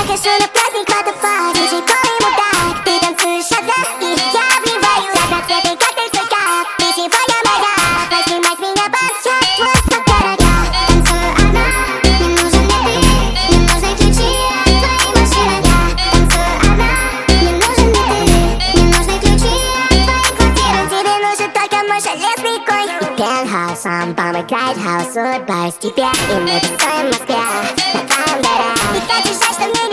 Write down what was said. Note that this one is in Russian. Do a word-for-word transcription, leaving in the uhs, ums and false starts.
Прихожу на праздник Waterfall, диджей Кола ему так. Ты танцуешь одна, и я вливаю разноцветный коктейль свой кап. Ты сегодня моя, поснимай с меня банчат. Твой спот дорога. Танцую одна, не нужен мне ты, не нужны ключи от твоей машины. Я танцую одна, не нужен мне ты, не нужны ключи от твоей квартиры. Тебе нужен только мой железный конь и пентхаус. Сам помыкает хаус, улыбаюсь тебе, и мы танцуем в Москве на твоем горе. И так же жаль, что мне